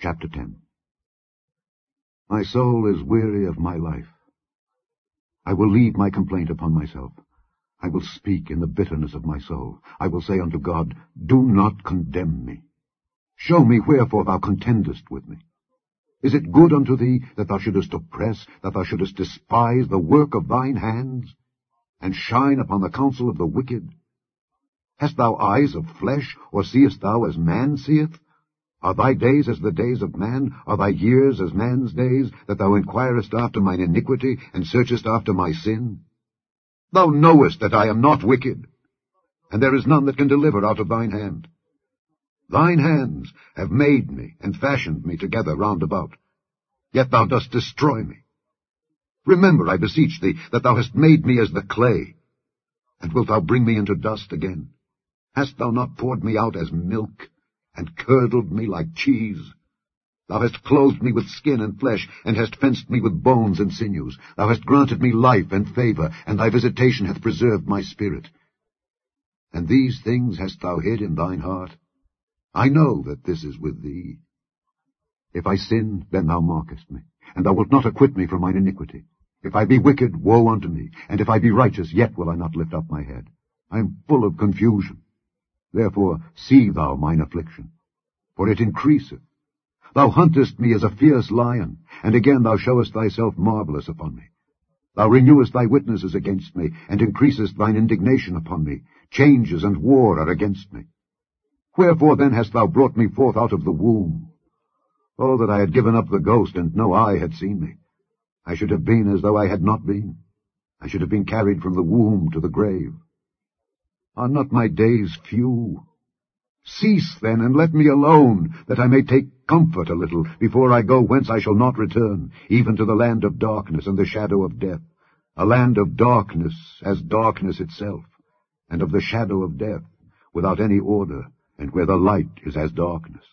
Chapter 10. My soul is weary of my life. I will leave my complaint upon myself. I will speak in the bitterness of my soul. I will say unto God, Do not condemn me. Show me wherefore thou contendest with me. Is it good unto thee that thou shouldest oppress, that thou shouldest despise the work of thine hands, and shine upon the counsel of the wicked? Hast thou eyes of flesh, or seest thou as man seeth? Are thy days as the days of man? Are thy years as man's days, that thou inquirest after mine iniquity, and searchest after my sin? Thou knowest that I am not wicked, and there is none that can deliver out of thine hand. Thine hands have made me, and fashioned me together round about. Yet thou dost destroy me. Remember, I beseech thee, that thou hast made me as the clay, and wilt thou bring me into dust again? Hast thou not poured me out as milk, and curdled me like cheese? Thou hast clothed me with skin and flesh, and hast fenced me with bones and sinews. Thou hast granted me life and favor, and thy visitation hath preserved my spirit. And these things hast thou hid in thine heart? I know that this is with thee. If I sin, then thou markest me, and thou wilt not acquit me from mine iniquity. If I be wicked, woe unto me, and if I be righteous, yet will I not lift up my head. I am full of confusion. Therefore see thou mine affliction, for it increaseth. Thou huntest me as a fierce lion, and again thou showest thyself marvelous upon me. Thou renewest thy witnesses against me, and increasest thine indignation upon me. Changes and war are against me. Wherefore then hast thou brought me forth out of the womb? Oh, that I had given up the ghost, and no eye had seen me. I should have been as though I had not been. I should have been carried from the womb to the grave. Are not my days few? Cease then, and let me alone, that I may take comfort a little, before I go whence I shall not return, even to the land of darkness and the shadow of death, a land of darkness as darkness itself, and of the shadow of death, without any order, and where the light is as darkness.